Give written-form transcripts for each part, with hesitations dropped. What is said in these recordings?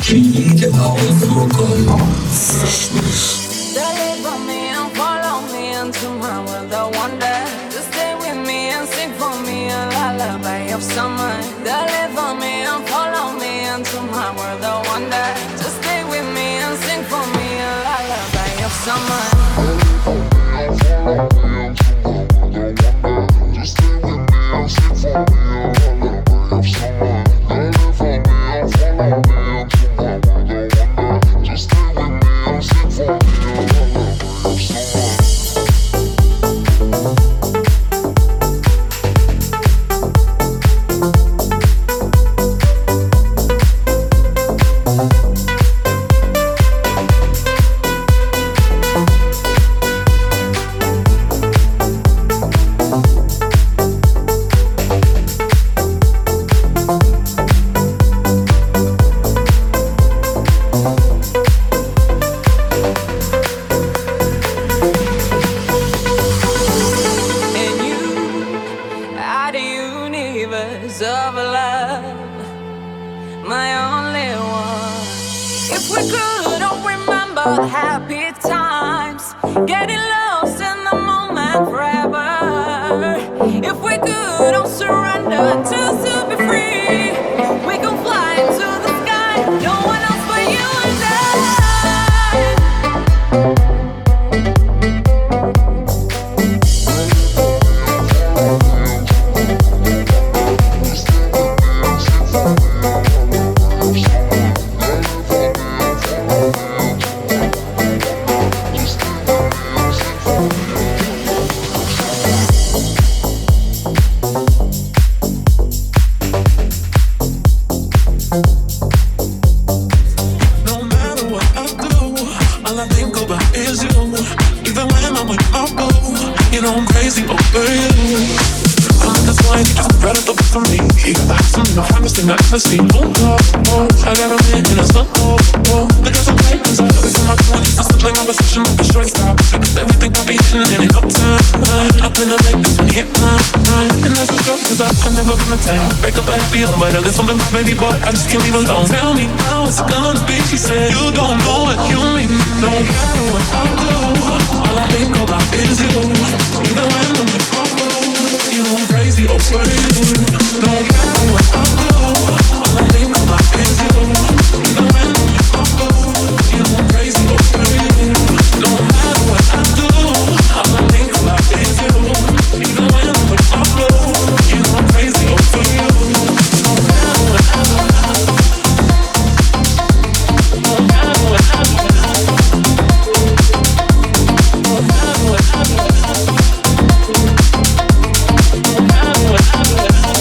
Чаите хаос рукой. Freshness. Deliver me and follow me into my world of wonder. Just stay with me and sing for me a lullaby of summer. Deliver me and follow me into my world of wonder. Just stay with me and sing for me a lullaby of summer. Of love, my only one. If we could all remember happy times, getting lost in the moment forever. If we could all surrender just to be free, we can fly into the sky, no one else but you and I. Never seen. Oh, I got a man in a sun. The girls I'm playing cause I love it from my 20s. It's the playing opposition like a shortstop. Everything I be hitting in it up time. I'm gonna make this one hit mine. And that's a joke cause I'm never gonna tell. Break up like feel, but I got something my baby boy. I just can't leave alone. Tell me how it's gonna be. She said, you don't know what you mean. No matter what I do, all I think about is you. Even when I'm in trouble, you know I'm crazy over you. No matter what I do, all I think about is you. Even when I'm in trouble, you know I'm crazy over you. No matter what I do, all I think about is you. Even when I'm in trouble, you know I'm crazy over you. No matter what I do, no matter what I do, no matter what I do, no matter what I do.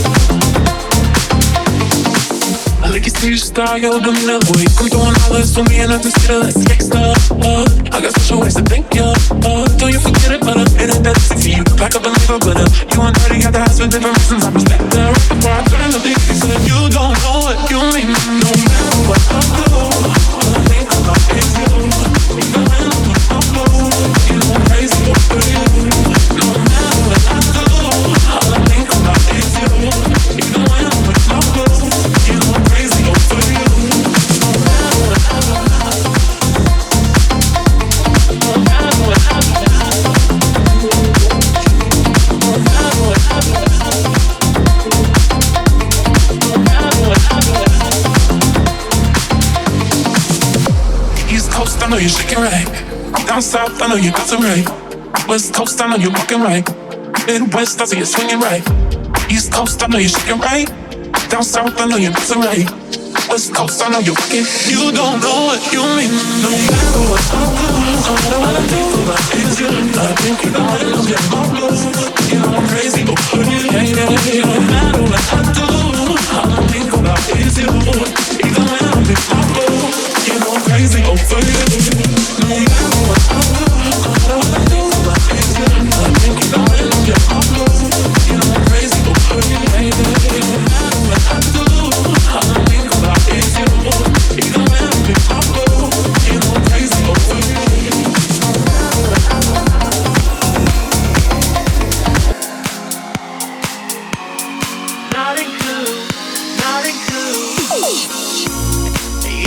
I like your stage style, you're doing the way. Come throwing all this for me and I just get a less extra. I got special ways to thank you. Don't you forget it, but it ain't that easy for you. Back up and leave her, but you and Dirty got the house for different reasons. I respect that. Right before I turn the big piece of you don't know what you mean. No matter what I do, all I think about is you. Even when I'm in trouble, you know I'm crazy over you. No matter what I do, all I think about is you. Even when I'm in trouble, you know I'm crazy over you. No matter what I do, no matter what I do, no matter what I do, no matter what I do. East Coast, I know you're shaking right. Down South, I know you got some right. West Coast, I know you're walking right. Midwest, I see you swinging right. East Coast, I know you're shaking right. Down South, I know you're got some right. West Coast, I know you're walking. You don't know what you mean. No matter what I do, no matter what I think about is you. I think about it, I'm getting all blue. You know I'm crazy over you. No matter what I do, all I think about is you. Even when I'm in trouble, you know I'm crazy over you. No matter what I do, no matter what I think about is you. I think about it, I'm getting all blue. You know I'm crazy over you. No matter what I do, all I think about is you. Even when I'm in trouble, you know I'm crazy over you. Naughty cool, naughty cool.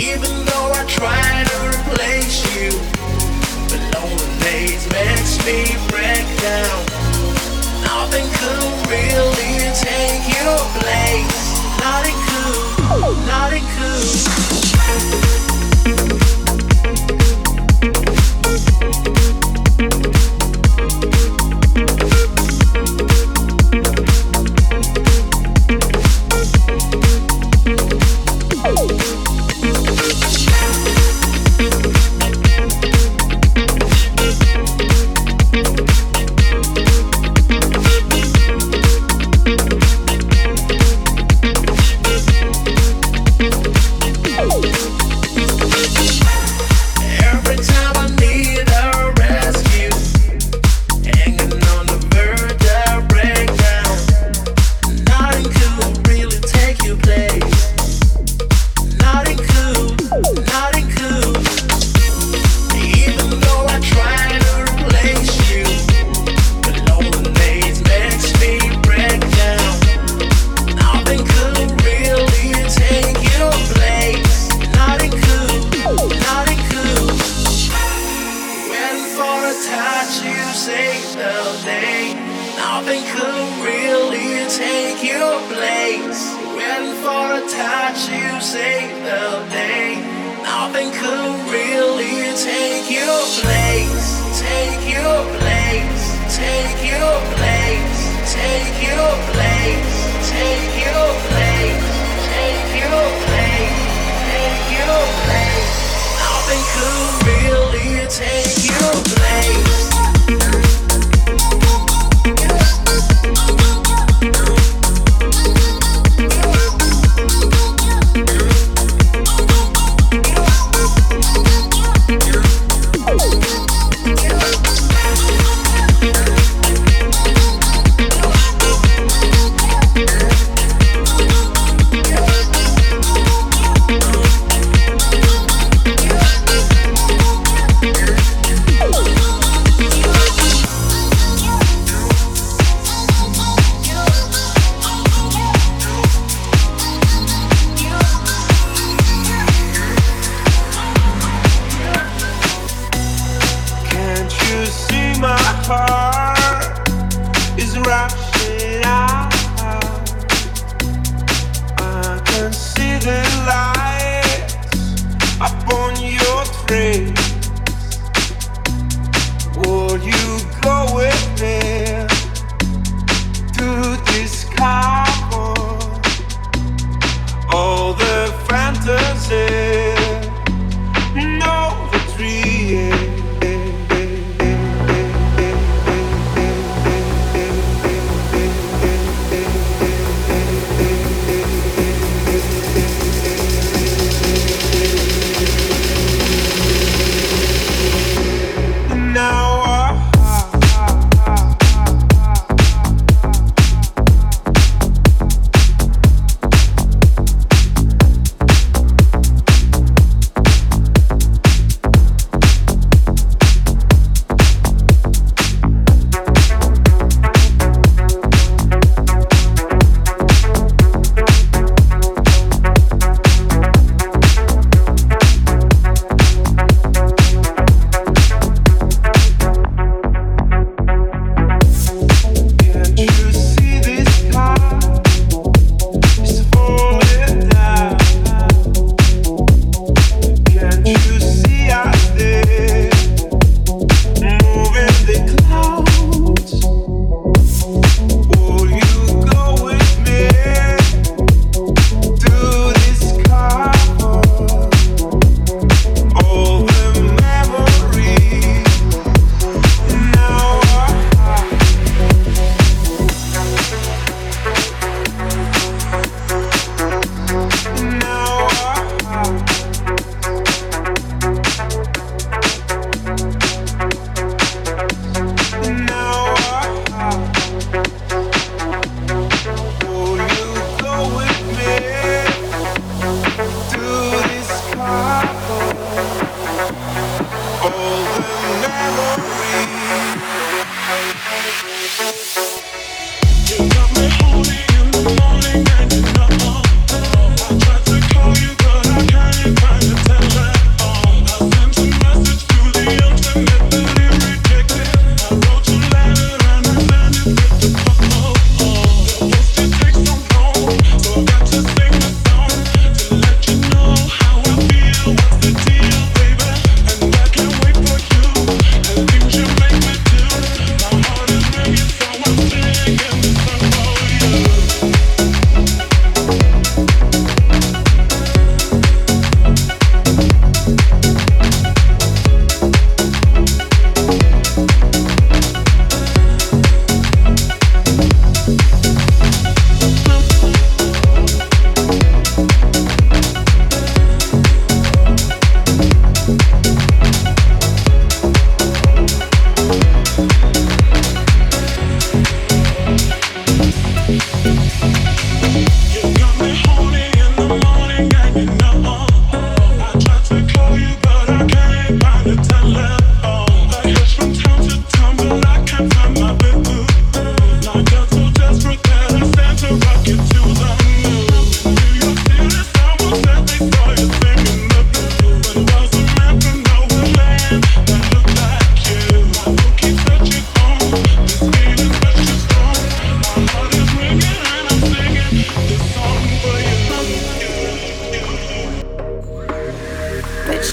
Even though I try to replace you, but loneliness makes me break down. Nothing could really take your place. Nothing could, nothing could.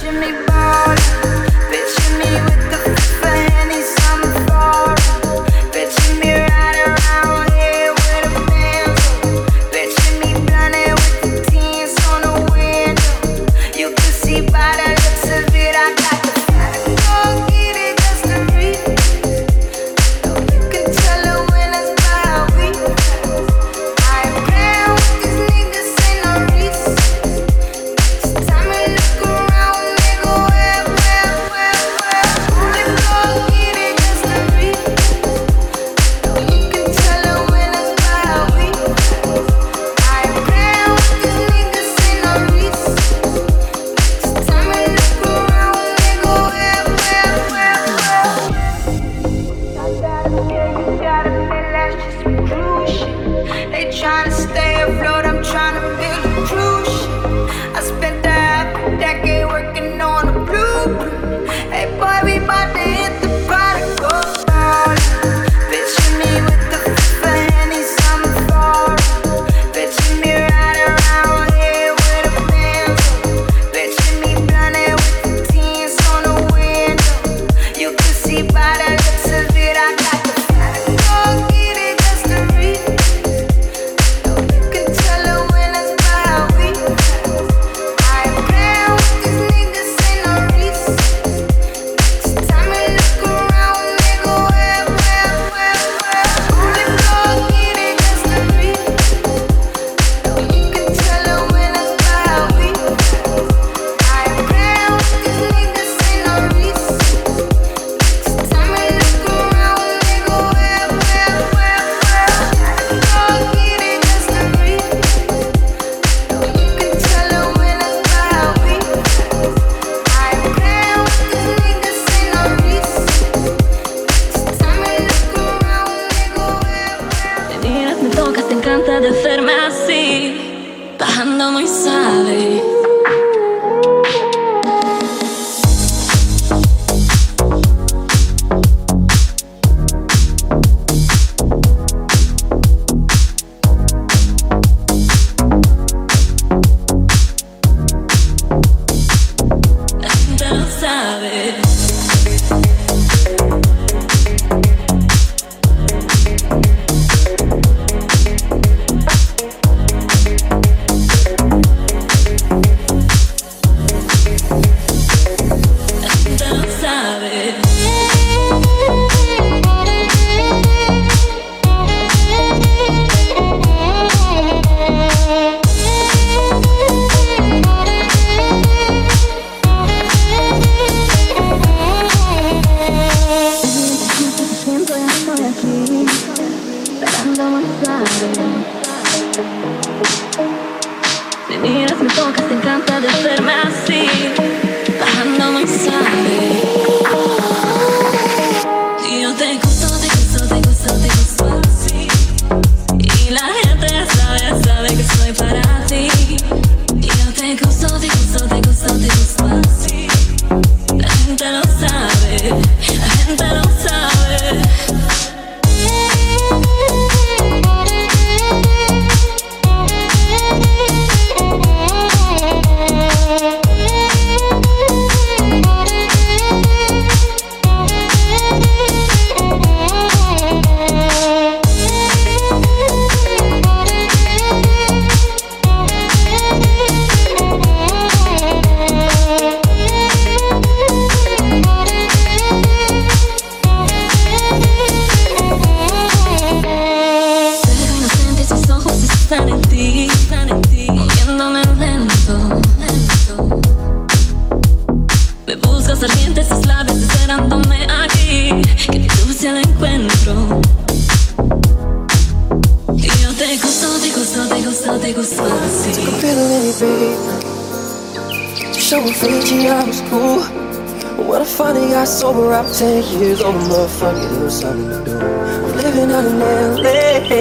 Sober up 10 years old, motherfucker, it was something to do. I'm living out in LA.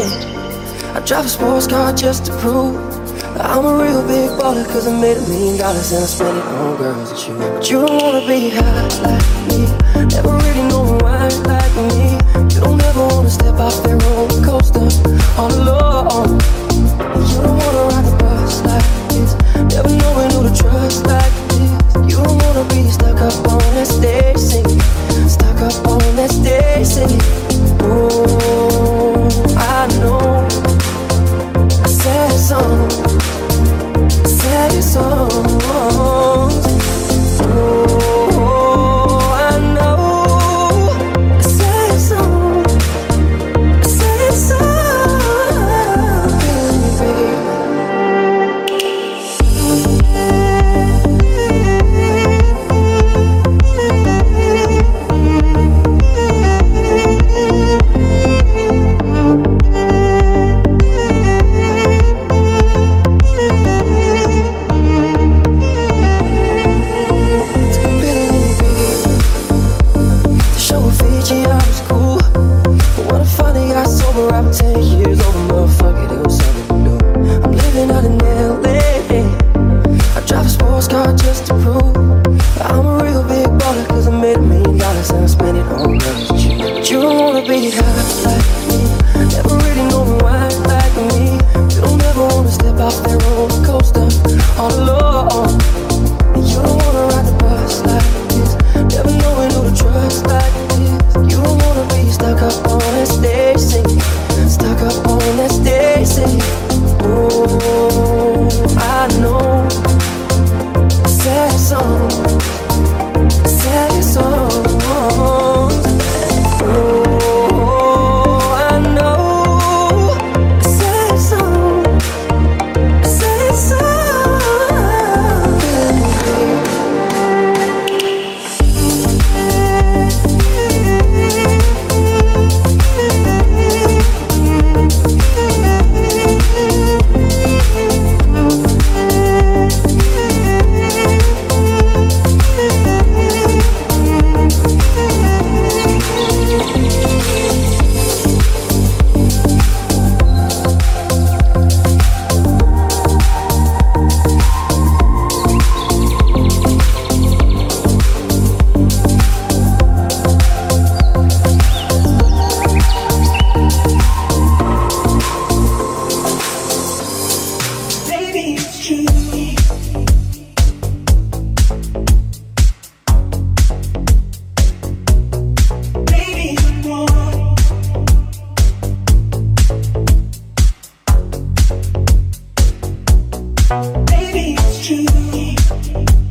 I drive a sports car just to prove that I'm a real big baller, cause I made $1 million and I spent it on girls and you. But you don't wanna be high like me, never really know why like me. You don't ever wanna step off that roller coaster all alone. You don't wanna ride the bus like this, never knowing who to trust like this. You don't wanna city. Oh, I know. A sad song, sad songs. Oh, I know. A sad song, sad song. Baby. I'm 10 years old, motherfucker, it was something new. I'm living out in LA. I drive a sports car just to prove I'm a real big baller, cause I made $1 million and I spent it on girls. But you don't wanna be high like me, never really know why like me. You don't ever wanna step off that roller coaster all alone. And you don't wanna ride the bus like this, never knowing who to trust like this. You don't wanna be stuck up on that stage singing, stuck up on that stage singing. Oh, I know. Sad song, sad song. Oh, I know. Sad song, sad song. Baby, it's true.